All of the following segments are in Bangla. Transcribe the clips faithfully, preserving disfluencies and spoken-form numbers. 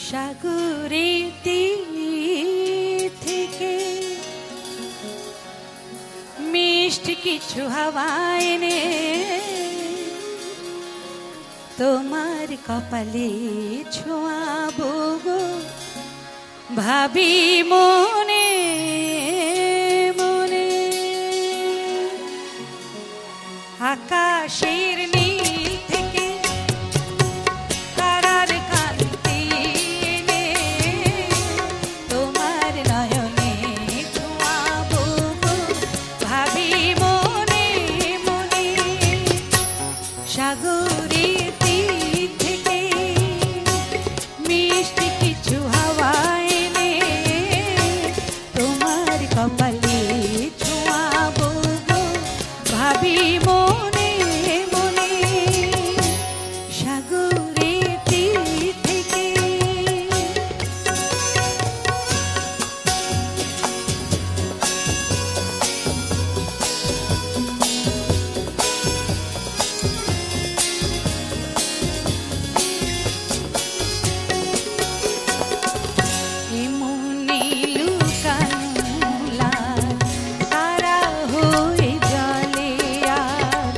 সাগরের তীর থেকে মিষ্টি কিছু হাওয়া এনে তোমার কপালে ছোঁয়াবো গো, ভাবি মনে মনে। আকাশের নীল থেকে তারার কান্তি এনে তোমার নয়নে ছোঁয়াবো গো, ভাবি মনে মনে। সাগরের তীর থেকে মিষ্টি কিছু হাওয়া এনে তোমার কপালে ছোঁয়াবো গো, ভাবি মনে মনে। সাগরের তীর থেকে এমনি লুকানো লাল তারা হয়ে জলে আর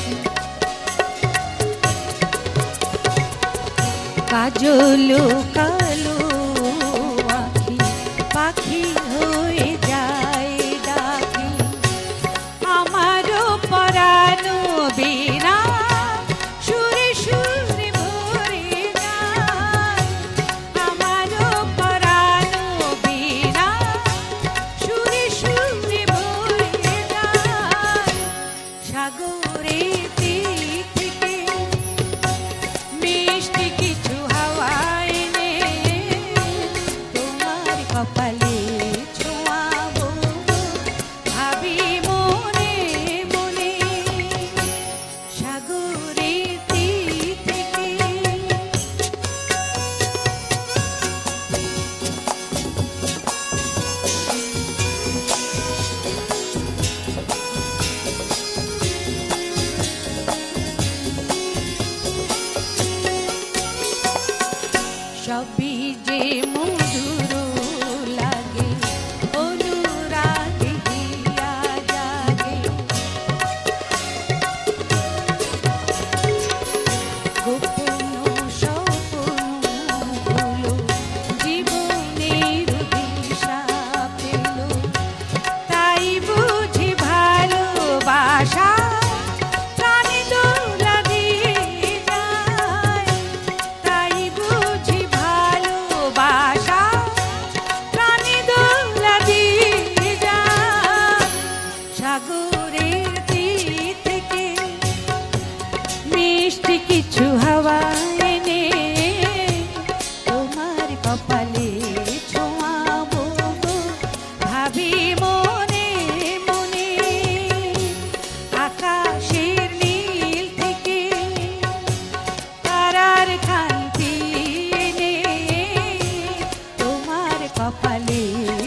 কাজল কালো আখি পাখি হয়ে যায় ডাকি। আমারও পরানো বিনা সুরে সুরে ভরে যায়, আমারও পরানো বিনা সুরে সুরে ভরে যায়। সাগরের তীর থেকে মিষ্টি কিছু হাওয়া এনে তোমার কপালে ছোঁয়াবো গো, ভাবি মনে মনে। সাগরের তীর থেকে সবই যে মধুর লাগে অনুরাগে হিয়া জাগে। গোপন স্বপ্নগুলো জীবনের দিশা পেল, তাই বুঝি ভালোবাসা প্রাণে দোলা দিয়ে যায়, তাই বুঝি ভালোবাসা প্রাণে দোলা দিয়ে যায়। সাগরের তীর থেকে মিষ্টি কিছু হাওয়া এনে তোমার কপালে ছোঁয়াবো গো, ভাবি মনে মনে। আকাশের নীল থেকে তারার কান্তি এনে তোমার কপালে